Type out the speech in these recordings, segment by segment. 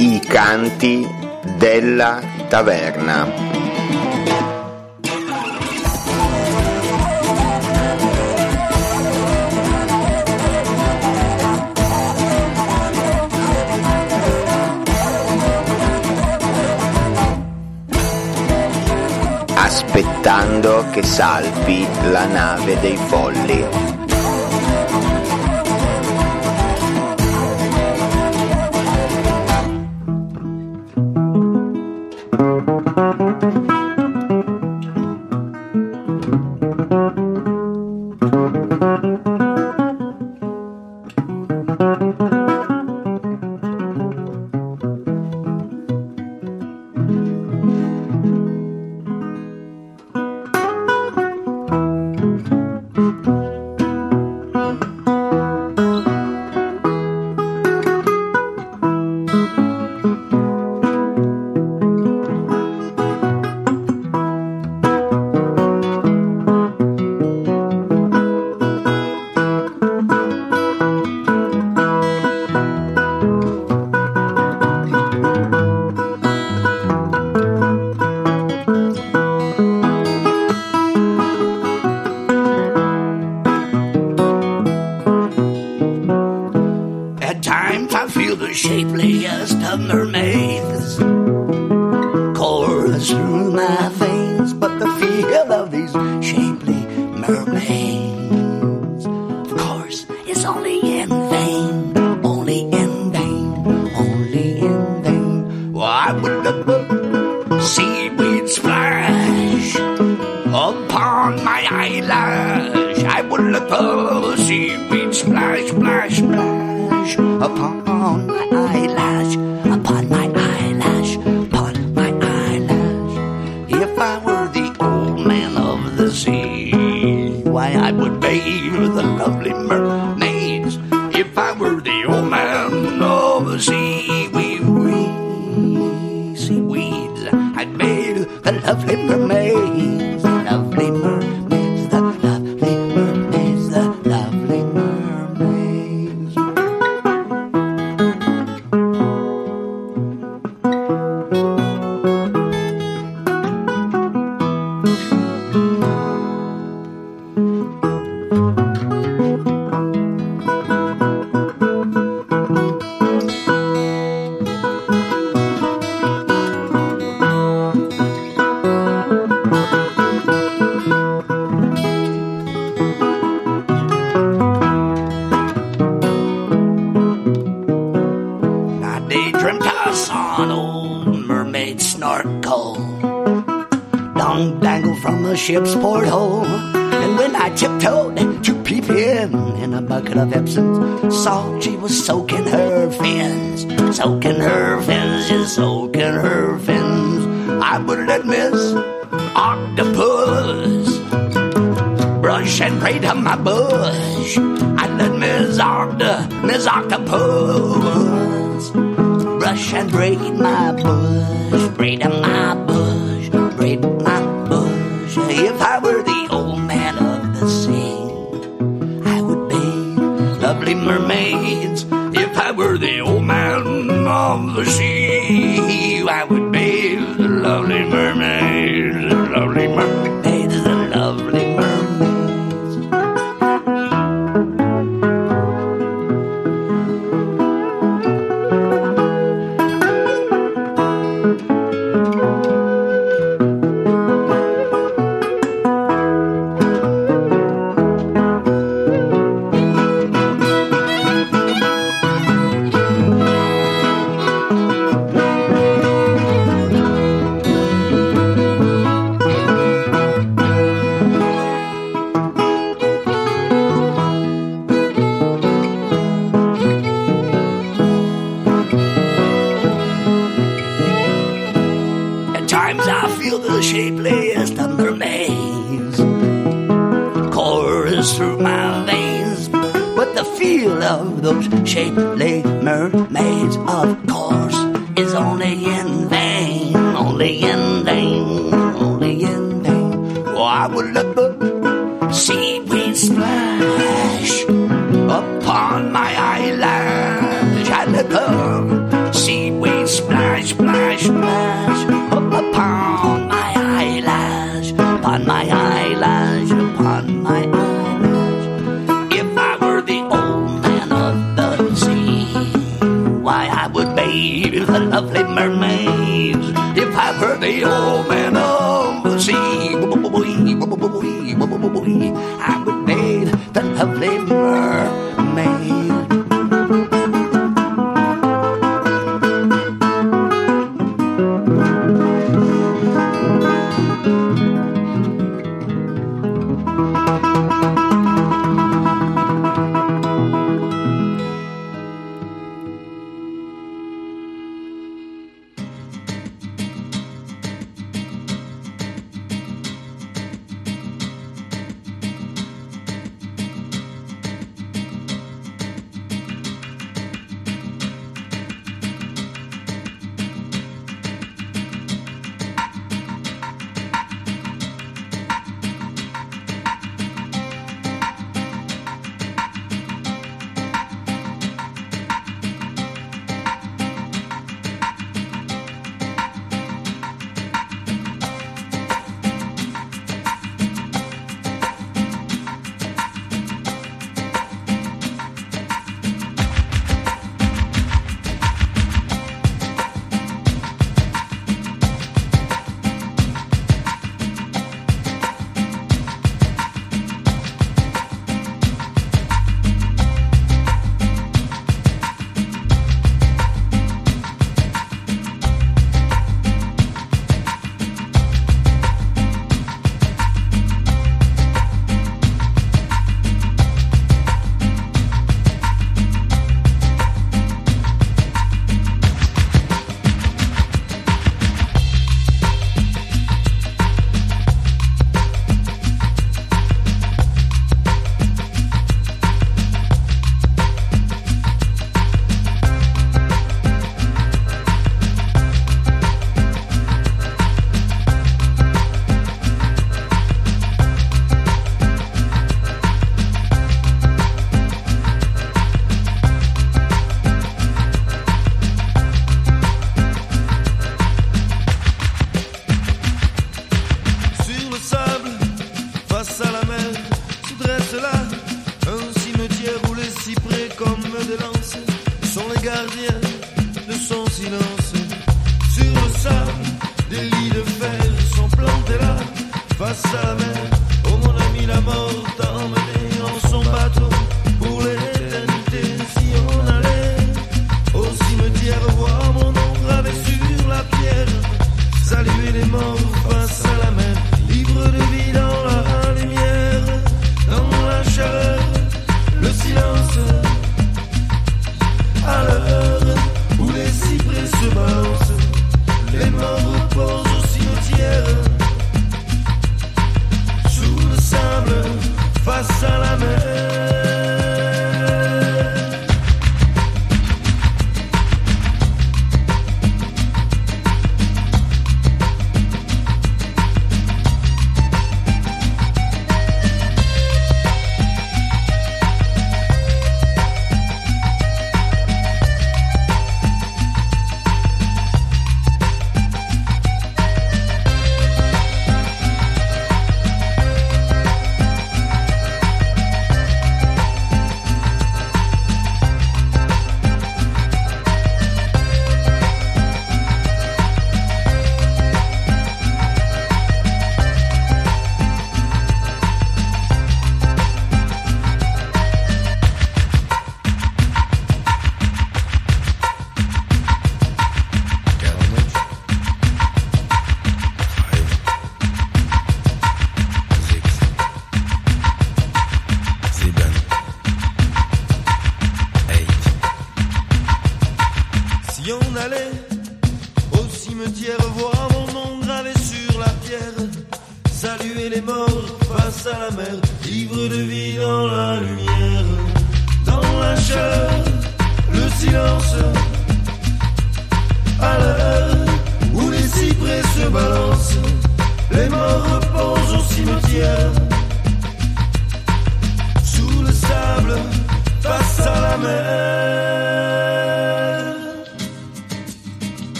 I canti della taverna. Aspettando che salpi la nave dei folli. Shapeliest of mermaids course through my veins, but the feel of these shapely mermaids, of course, is only in vain, only in vain, only in vain. Well, I would let the seaweed splash upon my eyelash. I would let the seaweed splash, splash, splash upon my eyelash, upon my eyelash, upon my eyelash. If I were the old man of the sea, why I would bathe the lovely mermaids. If I were the old man of the sea, seaweeds, I'd bathe the lovely mermaids, the lovely mermaids, the lovely mermaids, the lovely mermaids. Ship's porthole, and when I tiptoed to peep in a bucket of Epsom salt, she was soaking her fins, soaking her fins, just soaking her fins. I would let Miss Octopus brush and braid up my bush. I'd let Miss Octopus brush and braid my bush, braid up my bush, braid my bush. If I were the old man of the sea, I would bathe lovely mermaids. If I were the old man of the sea, I would bathe the lovely mermaids, the lovely mermaids, the lovely mermaids. Shapeliest of mermaids course through my veins, but the feel of those shapely mermaids, of course, is only in vain, only in vain, only in vain. Oh, I would let the seaweed splash upon my eyelash. I let the seaweed the old man of the sea. I would made the lovely mermaid.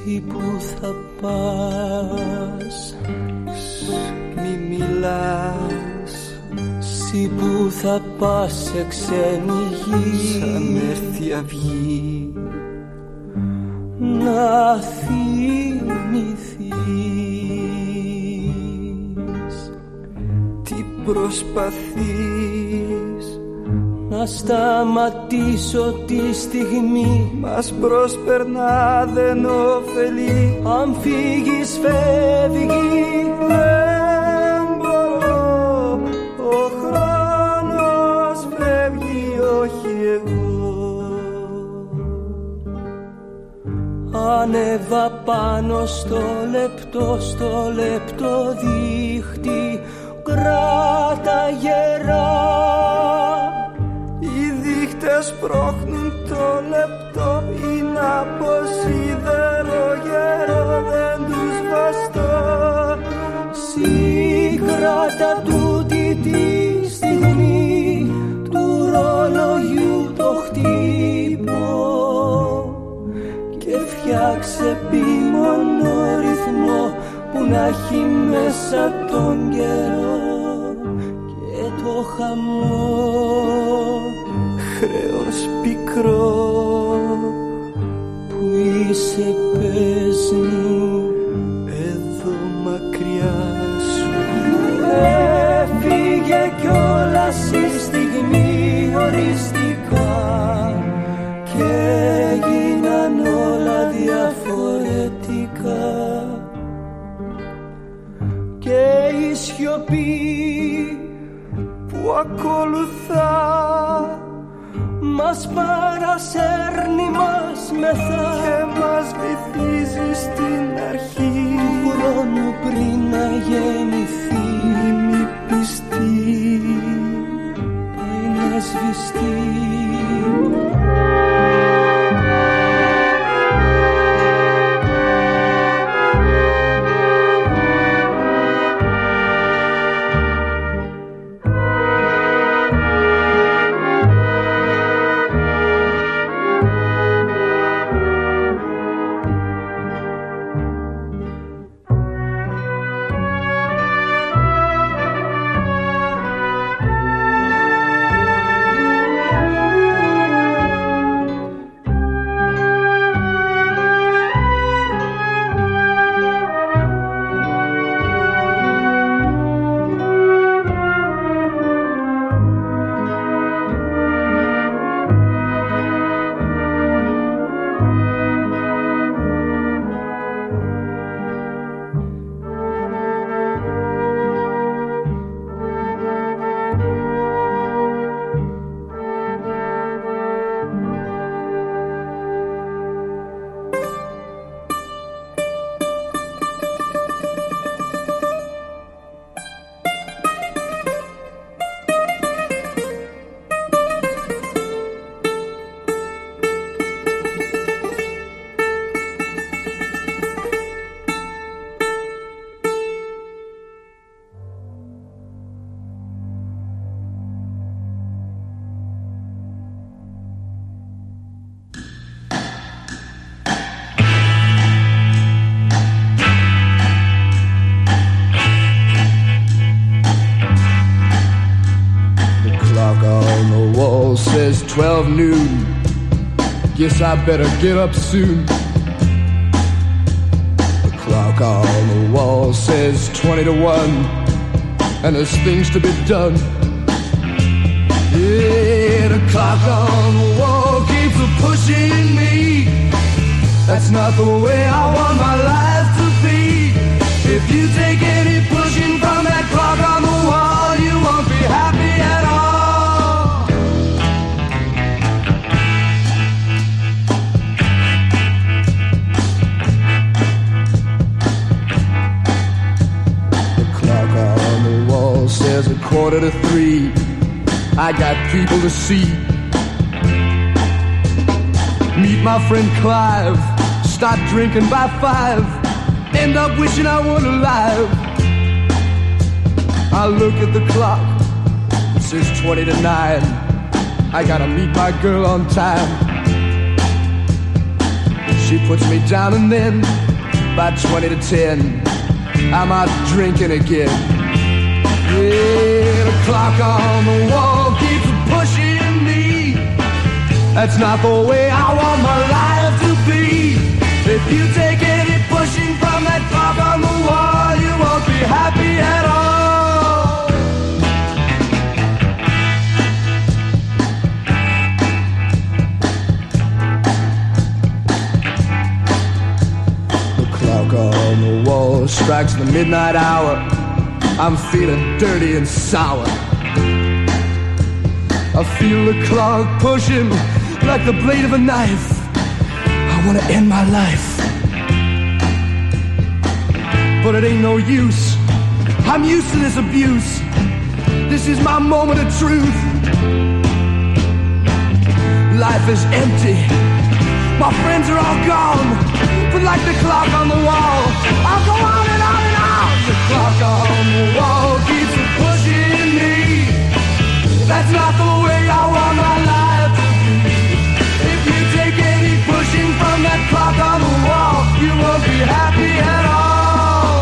Εσύ που θα πας, μη μιλάς. Εσύ που θα πας σε ξένη γη, σαν έρθει αυγή να θυμηθείς. Τι προσπαθείς? Να σταματήσω τη στιγμή, μας προσπερνά δεν ωφελεί. Αν φύγεις φεύγει, δεν μπορώ. Ο χρόνος φεύγει, όχι εγώ. Ανέβα πάνω στο λεπτό δίχτυ, κράτα γερά. Οι δείχτες σπρώχνουν το λεπτό, είναι από σίδερο γερό, δεν τους βαστώ. Σύγκρατα τούτη τη στιγμή του ρολογιού το χτύπο και φτιάξε επίμονο ρυθμό που να έχει μέσα τον καιρό και το χαμό. Χρέος πικρό που είσαι πες μου εδώ μακριά σου. Έφυγε κιόλας η στιγμή οριστικά και έγιναν όλα διαφορετικά. Και η σιωπή που ακολουθά μας παρασέρνει, μας μεθά και μας βυθίζει στην αρχή του χρόνου πριν να γεννηθεί. Μη πιστή πάει να σβηστεί. on the wall says 12 noon. Guess I better get up soon. The clock on the wall says 20 to 1, and there's things to be done. Yeah, the clock on the wall keeps pushing me. That's not the way I want my life to be. If you take any pushing from that clock on the wall, you won't be happy at all. The clock on the wall says 2:45. I got people to see. Meet my friend Clive. Start drinking by 5. End up wishing I weren't alive. I look at the clock. It says 20 to 9. I gotta meet my girl on time. She puts me down and then, by 20 to 10, I'm out drinking again. Yeah, the clock on the wall keeps pushing me. That's not the way I want my life to be. If you take any pushing from that clock on the wall, you won't be happy at all. The clock on the wall strikes the midnight hour. I'm feeling dirty and sour. I feel the clock pushing like the blade of a knife. I wanna end my life, but it ain't no use. I'm used to this abuse. This is my moment of truth. Life is empty. My friends are all gone, but like the clock on the wall, I'll go on and on and on. The clock on the wall keeps pushing me. That's not the way I want my life to be. If you take any pushing from that clock on the wall, you won't be happy at all.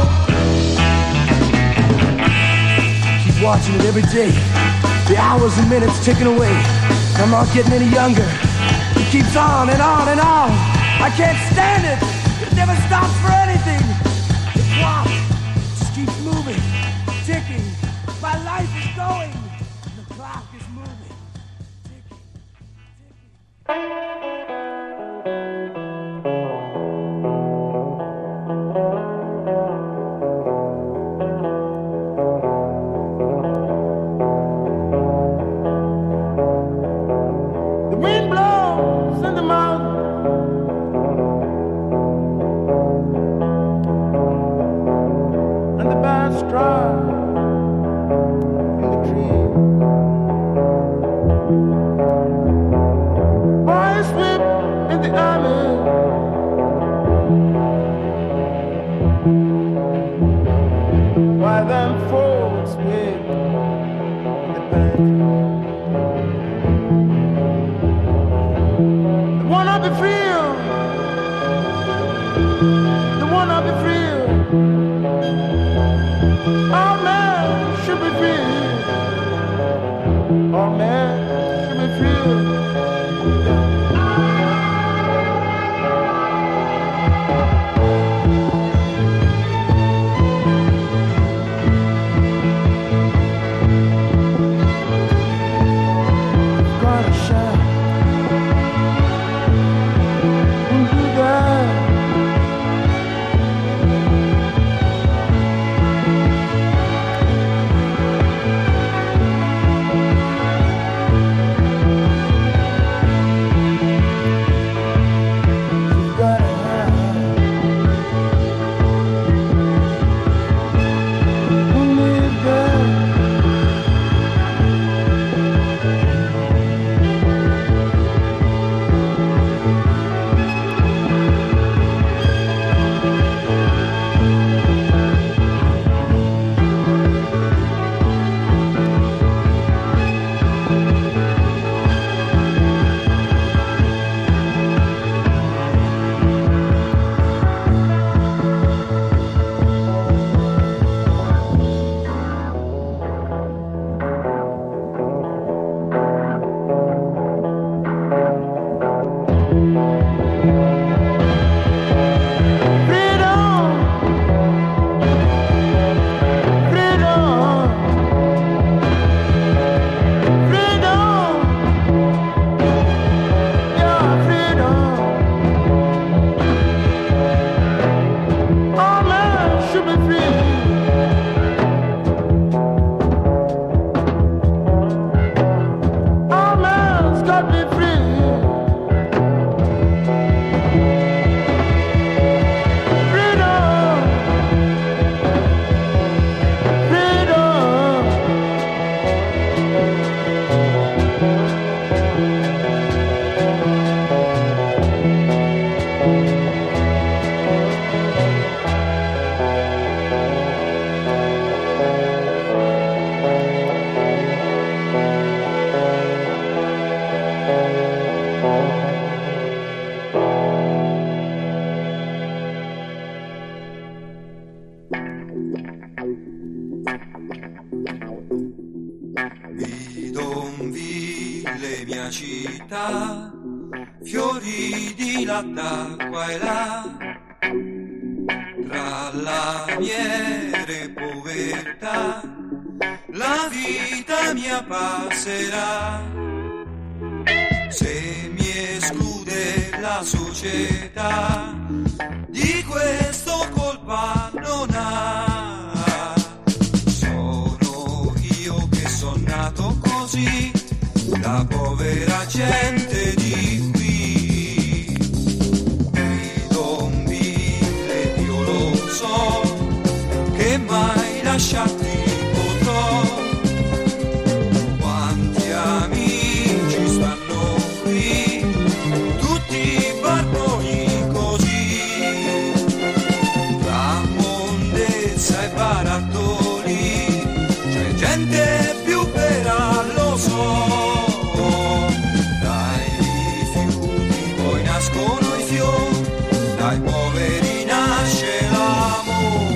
Keep watching it every day. The hours and minutes ticking away. I'm not getting any younger. It keeps on and on and on. I can't stand it. It never stops for anything. The clock just keeps moving, ticking. My life is going. The clock is moving, ticking, ticking. mia città, fiori di latta qua e là, tra lamiere e povertà, la vita mia passerà. Se mi esclude la società, di questo colpa non ha. Sono io che son nato così, da povera gente di qui. Vedo mille, io lo so, che mai lasciarti potrò. Quanti amici stanno qui, tutti barboni così, tra mondezza e barattoli, c'è gente più vera, lo so. Dai rifiuti poi nascono i fiori, dai poveri nasce l'amore.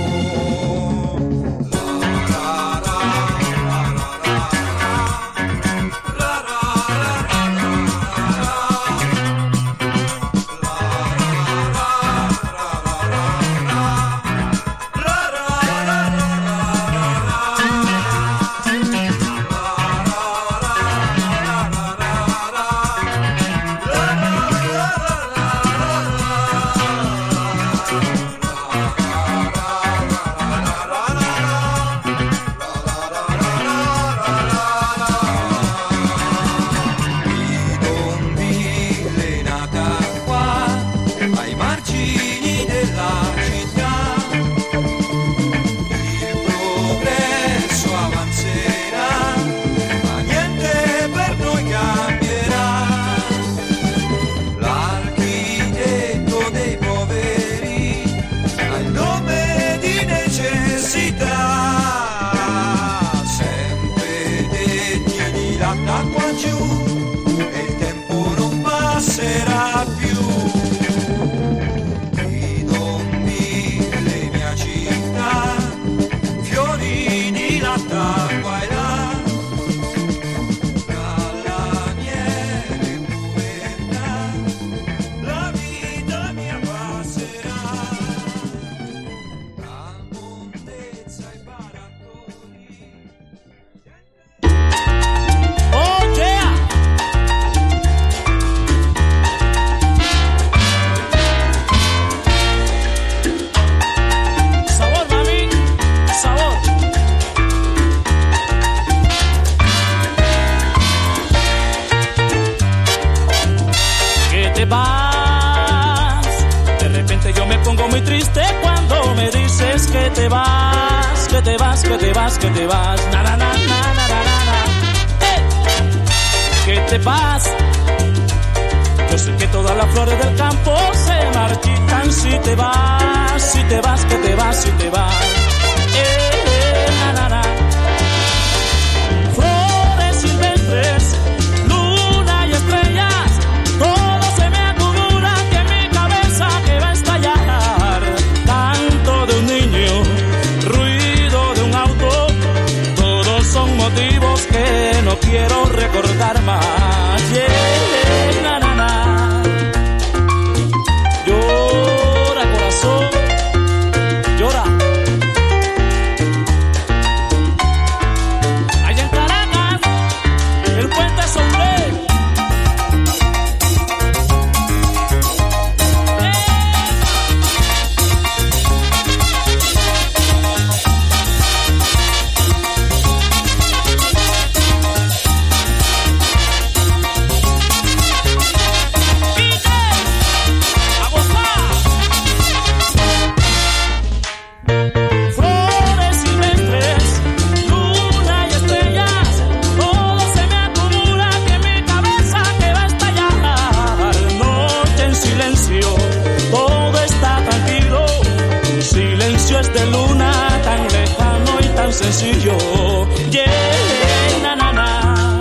Que te vas, na na na na na na na. ¿Qué te pasa? Yo sé que todas las flores del campo se marchitan si te vas, si te vas, que te vas, si te vas. Na na na. Flores silvestres, luna y estrellas, todo se me acumula que en mi cabeza que va a estallar. Canto de un niño, ruido de un auto, son motivos que no quiero recordar más. Yeah, na, na, na. Llora, corazón, llora. Allá en Caracas, el puente Sombré. Sencillo, yeah, na, na, na.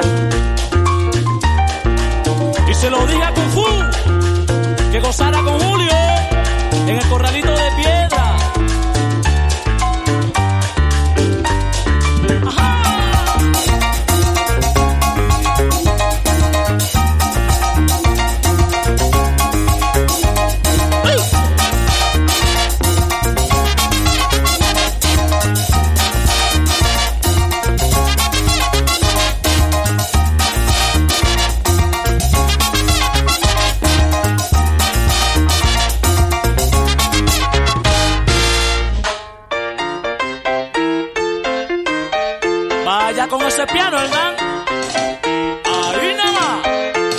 Y se lo diga Kung Fu, que gozara con Julio en el corralito de piedra. Ajá. ese piano, Hernán. Ahí nada más.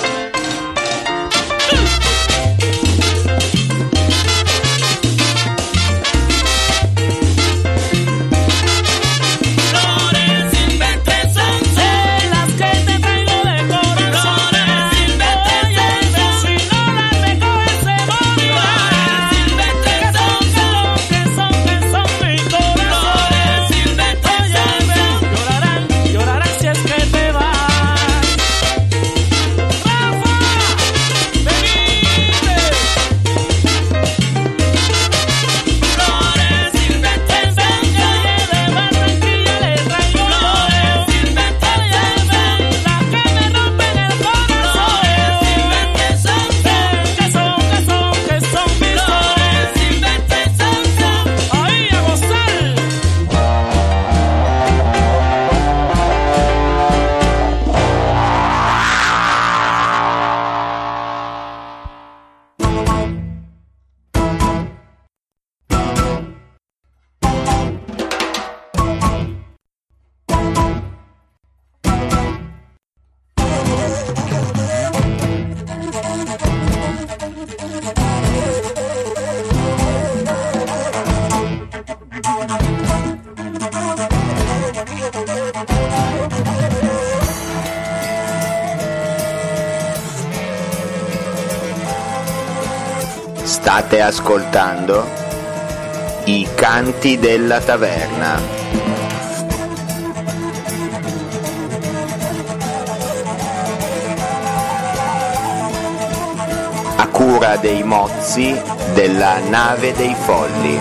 Flores silvestres son las que te traigo de corazón. Flores silvestres son, si no las recoges se morirán. Flores silvestres son, que son mi corazón. Flores silvestres son, llorarán si es que te vas. State ascoltando I canti della taverna. A cura dei mozzi della nave dei folli.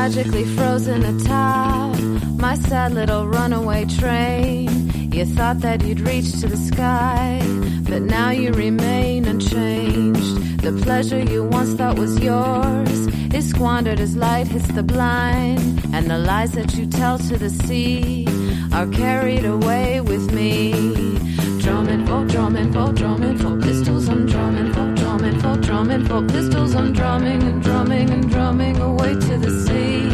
tragically frozen atop my sad little runaway train. You thought that you'd reach to the sky, but now you remain unchanged. The pleasure you once thought was yours is squandered as light hits the blind, and the lies that you tell to the sea are carried away with me. Drumming for pistols, I'm drumming for pistols, I'm drumming and drumming and drumming away to the sea.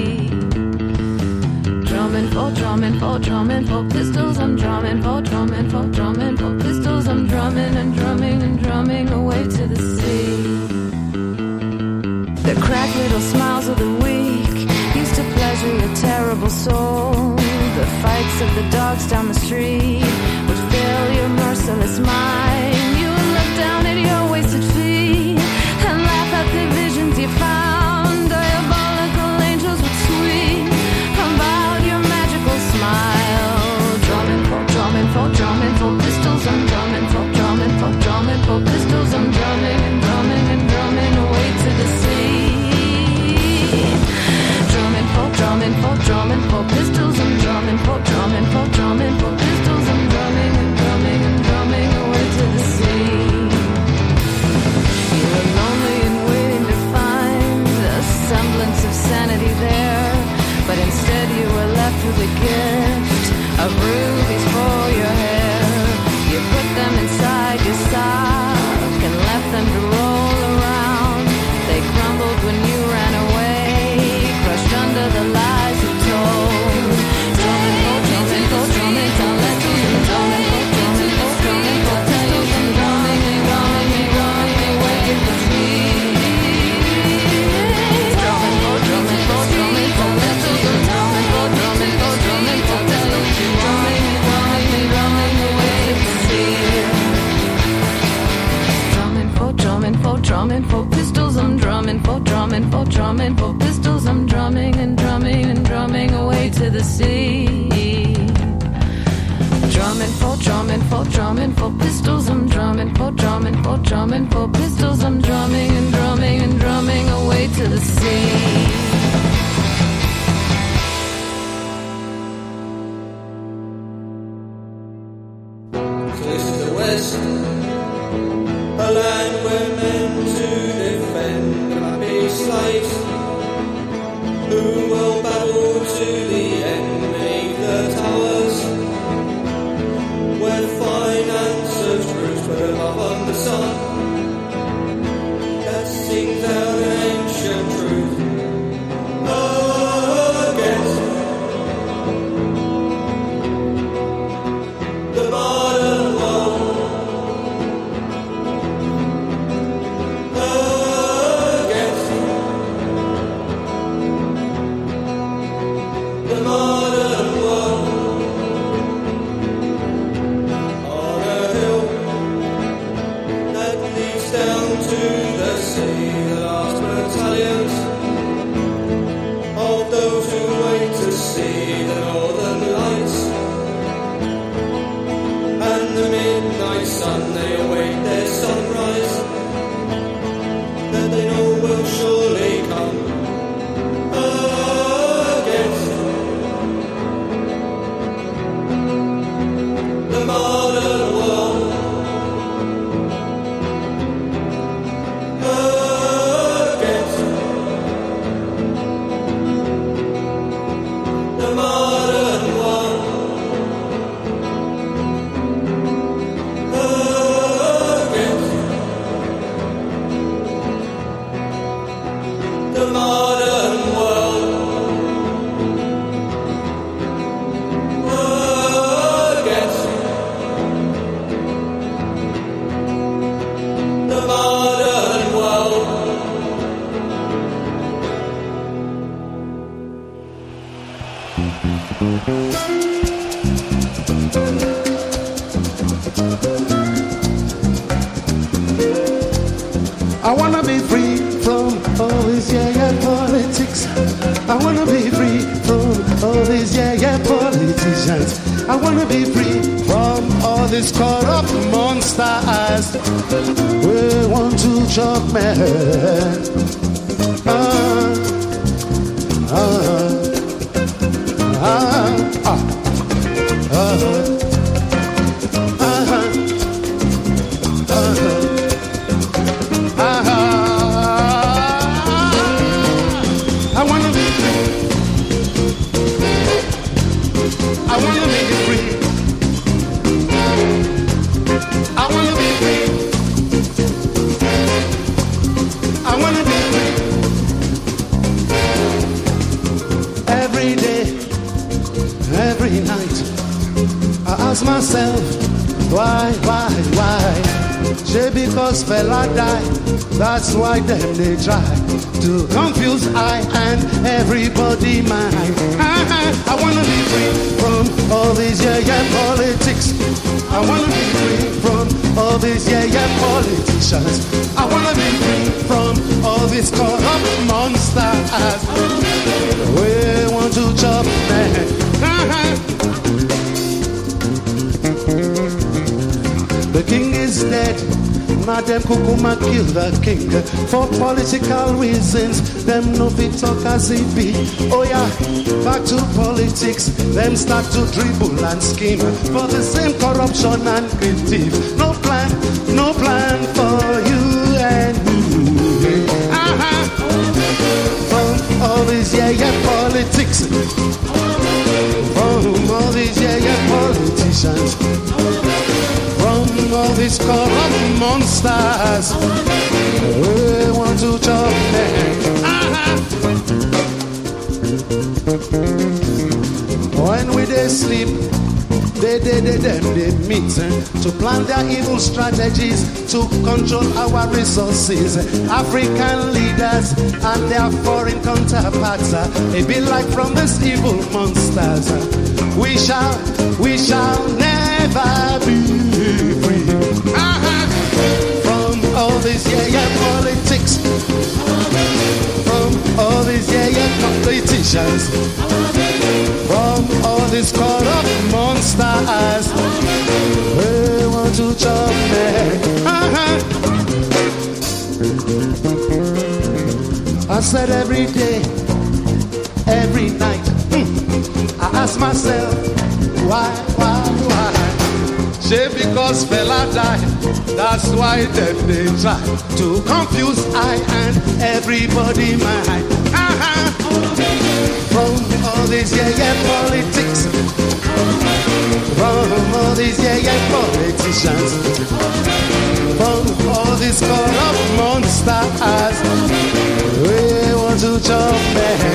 Drumming for pistols, I'm drumming for pistols, I'm drumming and drumming and drumming away to the sea. The cracked little smiles of the weak used to pleasure your terrible soul. The fights of the dogs down the street would fill your merciless mind. You would look down at your wasted feet and laugh at the visions you found. Diabolical angels would sweep about your magical smile. Drumming for pistols, I'm drumming for pistols, I'm drumming and drumming and drumming away to the sea. Drumming for pistols, I'm drumming for pistols, I'm drumming and drumming and drumming away to the sea. You were lonely and waiting to find a semblance of sanity there, but instead you were left with a gift of rubies for your hair. You put them inside your sock and left them to roll around. They crumbled when you ran away, crushed under the lies you told. Drumming for pistols, I'm drumming and drumming and drumming away to the sea. Drumming for pistols, I'm drumming for pistols, drumming and drumming and drumming away to the sea. Drumming for pistols, I'm drumming for pistols, I'm drumming and drumming and drumming away to the sea. Drumming for pistols, I'm drumming for pistols, I'm drumming and drumming and drumming away to the sea. This is the West, a land where men to defend happy slaves, who will battle to the end beneath the towers, where finance and truth put above on the sun, that sings out an ancient truth against the modern world. The modern world, on a hill that leads down to the sea, the last battalions of those who wait to see the northern lights and the midnight sun. They await their sunrise that they know will surely come. The modern world, against the modern world, against the modern world. I wanna be free from all this politics. I wanna be free from all these politicians. I wanna be free from all these corrupt monsters. We want to chop me. myself, why? Just because fella die, that's why them they try to confuse I and everybody mind. I wanna be free from all these politics. I wanna be free from all these politicians. I wanna be free from all these corrupt monsters. We want to chop man. The king is dead. Madam Kukuma kill the king for political reasons. Them no fit talk as it be. Oh yeah, back to politics. Them start to dribble and scheme for the same corruption and critique. No plan for you and me. From all these politics, from all these politicians, from all these corrupt monsters, we want to chop them. When we they sleep, they meet to plan their evil strategies to control our resources. African leaders and their foreign counterparts, they be like from these evil monsters. We shall never be free from all these politics, from all these politicians, from all these corrupt monsters. We want to chop them. I said every day, every night, I ask myself, why? Just because fella died, that's why they try to confuse I and everybody mind. From all these politics, from all these politicians, from all these corrupt monsters, we want to chop them.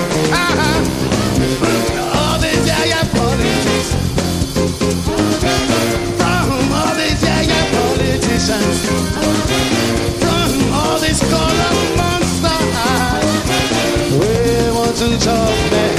All these politics, from all these politicians, from all these corrupt monsters, we want to chop them.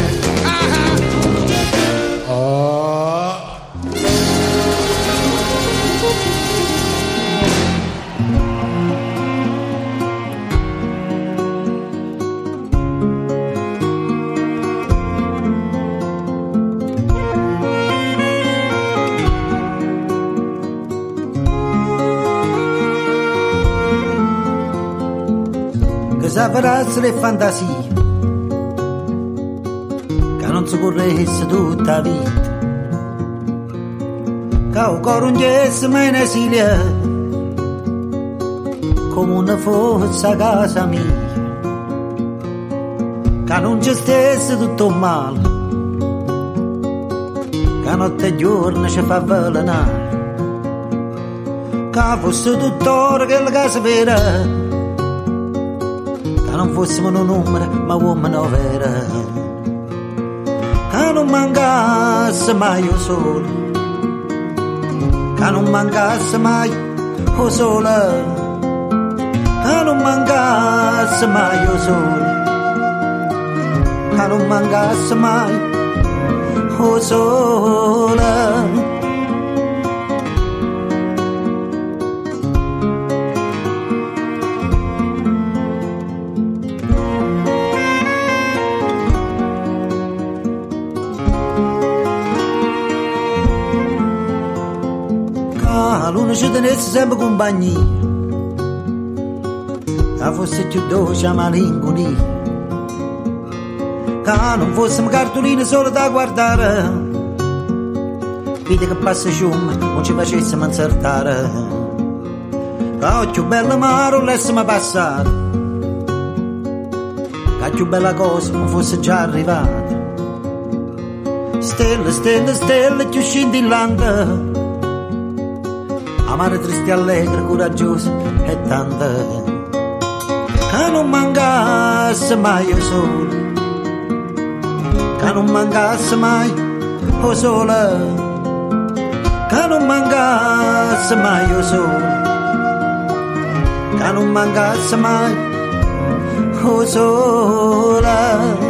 Avverarsi le fantasie che non si corresse tutta la vita, che il cuore non gesse mai in esilio come una fosse a casa mia, che non ci stesse tutto male, che notte e giorno ci fa avvelenare, che fosse tutt'ora che la casa vera, non fossimo un numero ma uomo vera, che non mancasse mai il sole, che non mancasse mai il sole, che non mancasse mai il sole, che non mancasse mai il sole. Ci tenesse sempre compagnia, che fosse più dolce a malinconia, che non fossimo cartoline solo da guardare, vedi che passa ciumma non ci facessimo insertare, che occhio bello amaro l'essimo passato, che più bella cosa non fosse già arrivata, stelle, stelle, stelle più scintillante, amare, triste, allegra, coraggiosa e tanta, che non mancasse mai il sole, che non mancasse mai il sole, che non mancasse mai io solo, che non mancasse mai io sola.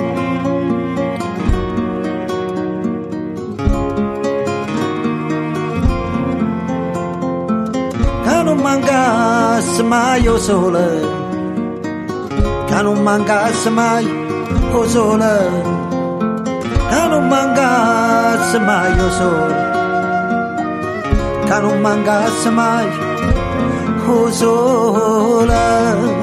Che non mancasse mai io sole, che non mancasse mai io sole, che non mancasse mai io sole, che non mancasse mai io sole.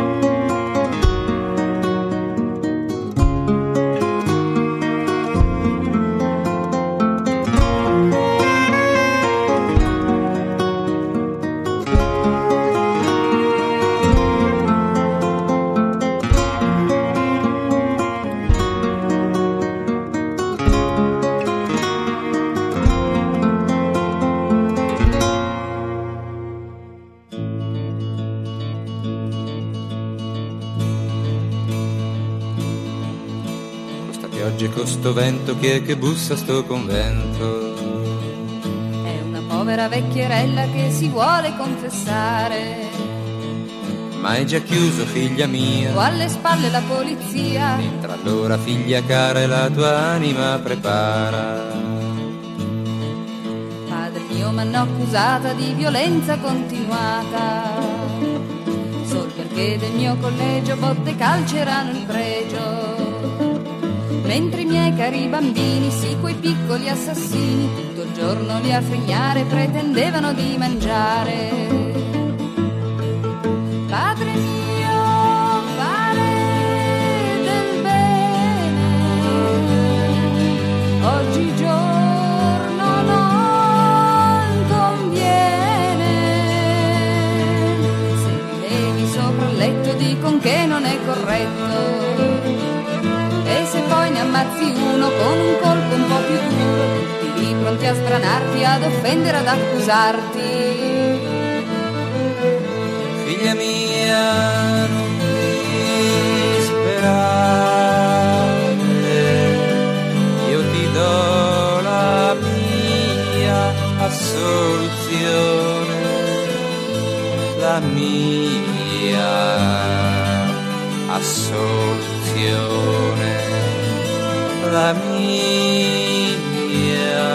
Con sto vento chi è che bussa a sto convento? È una povera vecchierella che si vuole confessare. Ma è già chiuso, figlia mia. Ho alle spalle la polizia. Entra allora, figlia cara, e la tua anima prepara. Padre mio, m'hanno accusata di violenza continuata, sol perché del mio collegio botte e calci erano il pregio. Mentre i miei cari bambini, sì, quei piccoli assassini, tutto il giorno lì a frignare pretendevano di mangiare. Padre mio, fare del bene, oggigiorno non conviene. Se mi levi sopra il letto dicon che non è corretto, e se poi ne ammazzi uno con un colpo un po' più duro, tutti lì pronti a sbranarti, ad offendere, ad accusarti. Figlia mia, non disperare, io ti do la mia assoluzione, la mia assoluzione, la mia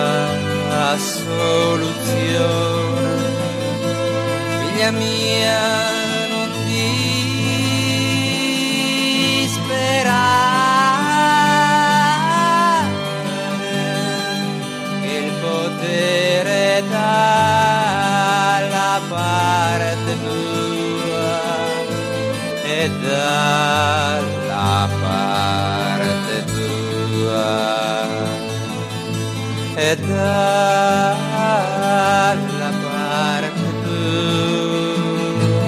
assoluzione. Figlia mia, non disperare, che il potere dalla parte tua e dalla parte tua e dalla parte tua.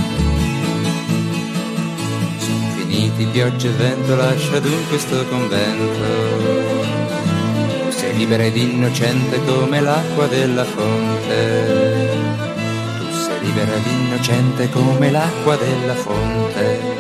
Sono finiti pioggia e vento, lascia dunque sto convento. Tu sei libera ed innocente come l'acqua della fonte. Tu sei libera ed innocente come l'acqua della fonte.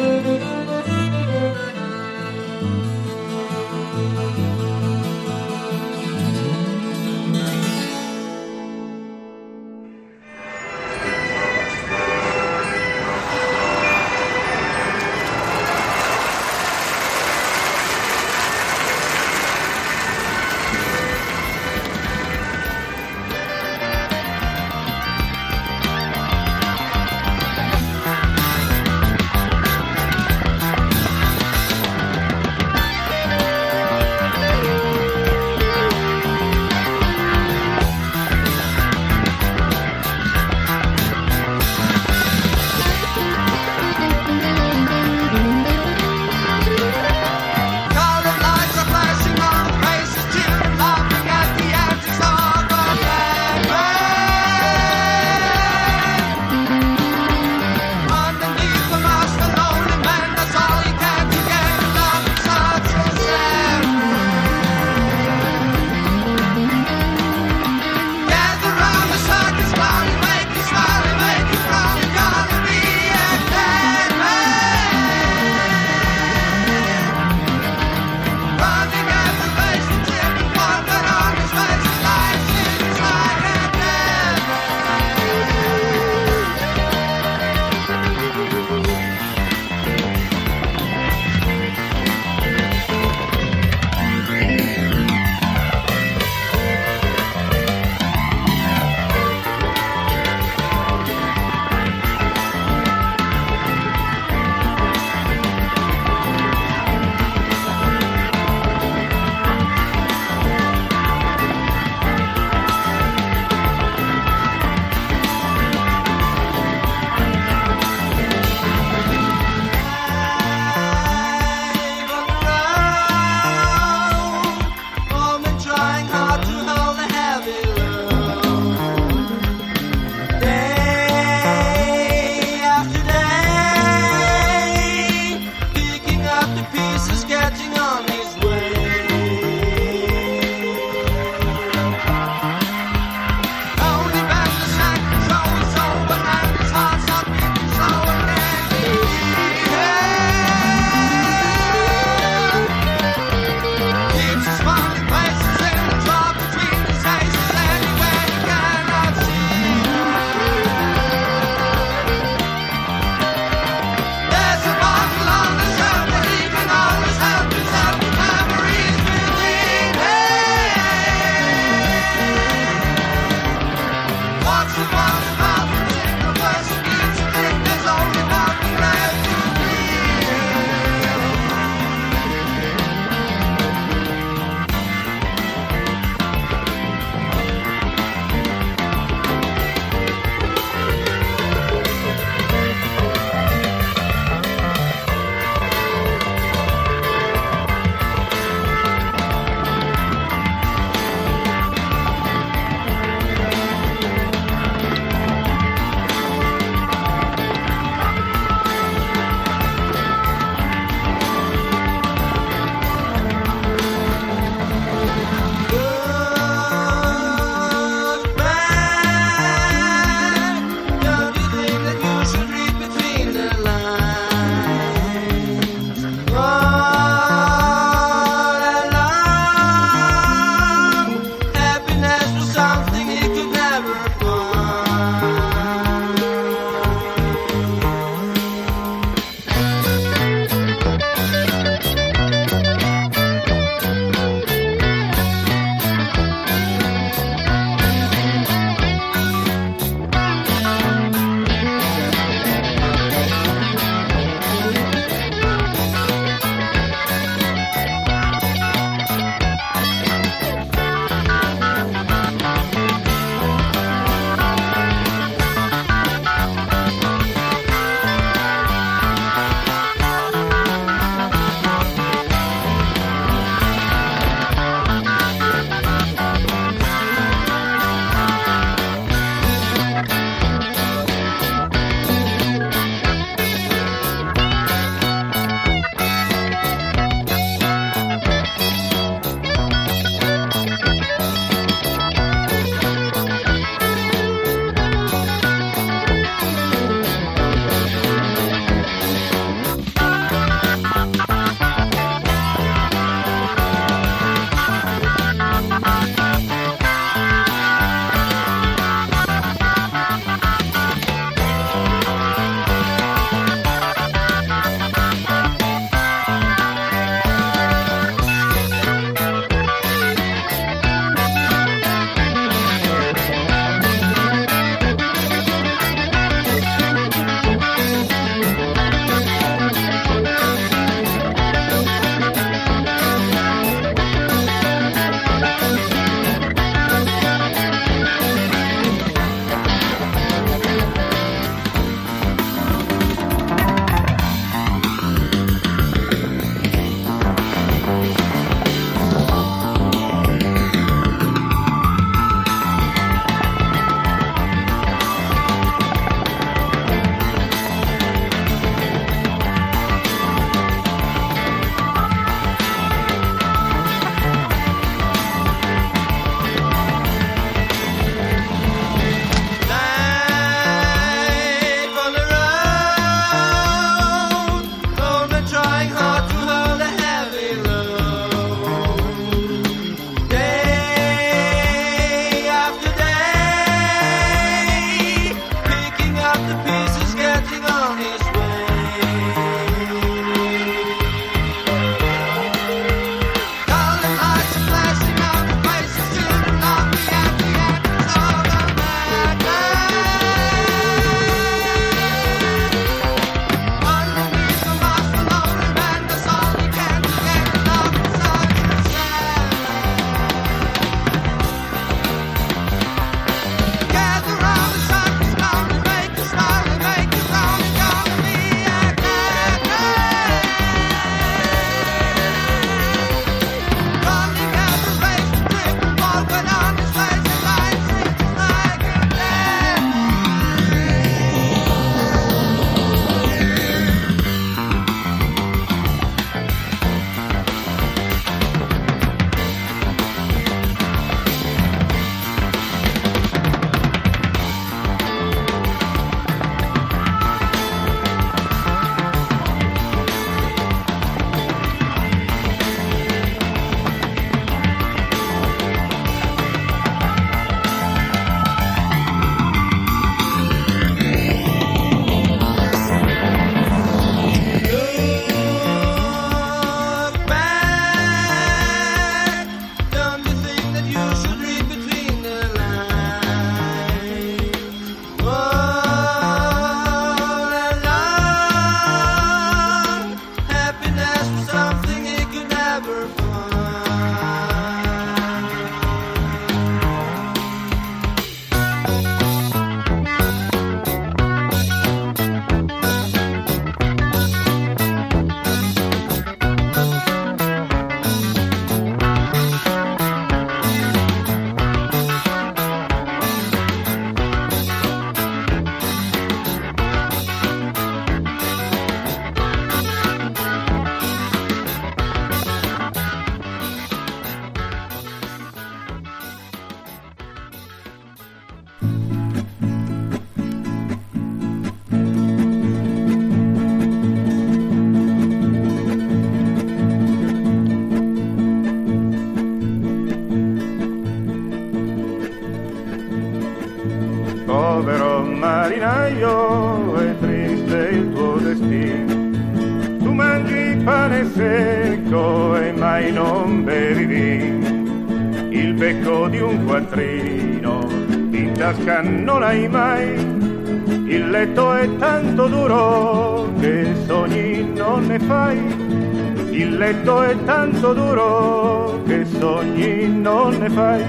povero marinaio, è triste il tuo destino. Tu mangi pane secco e mai non bevi vino. Il becco di un quattrino in tasca non l'hai mai. Il letto è tanto duro che sogni non ne fai. Il letto è tanto duro che sogni non ne fai.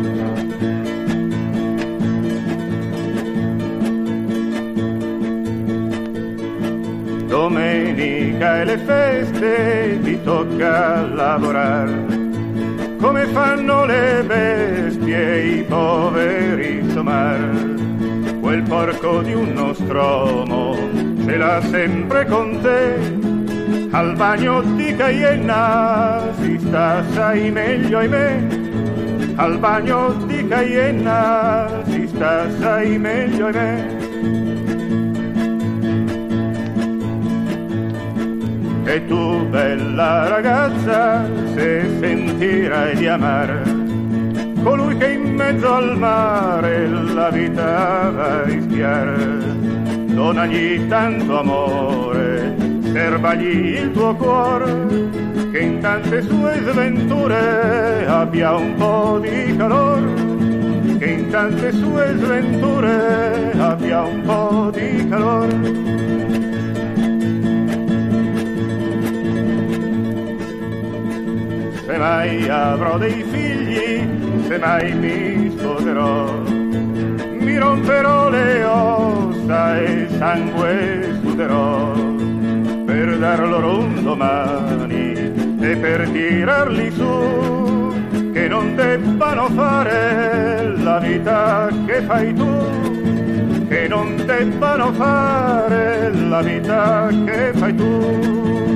Domenica e le feste ti tocca lavorare, come fanno le bestie i poveri somar. Quel porco di un nostromo ce l'ha sempre con te. Al bagno di Caienna si sta assai meglio, ahimè. Al bagno di Caienna si sta assai meglio, ahimè. E tu, bella ragazza, se sentirai di amare colui che in mezzo al mare la vita va a rischiare, donagli tanto amore, serbagli il tuo cuore, che in tante sue sventure abbia un po' di calore, che in tante sue sventure abbia un po' di calore. Se mai avrò dei figli, se mai mi sposerò, mi romperò le ossa e sangue suderò, per dar loro un domani e per tirarli su, che non debbano fare la vita che fai tu, che non debbano fare la vita che fai tu.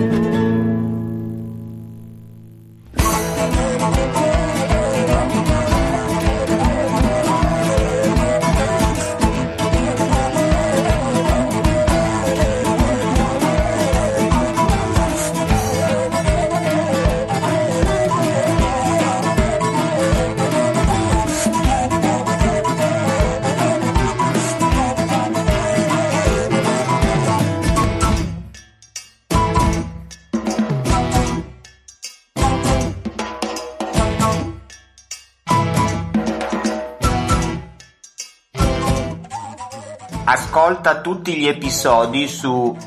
Ascolta tutti gli episodi su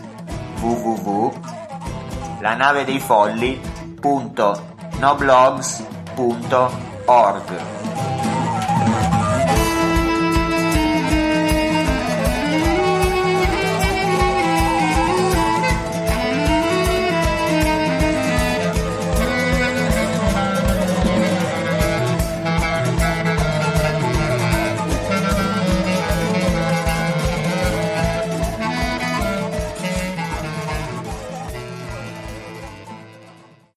www.lanavedeifolli.noblogs.org.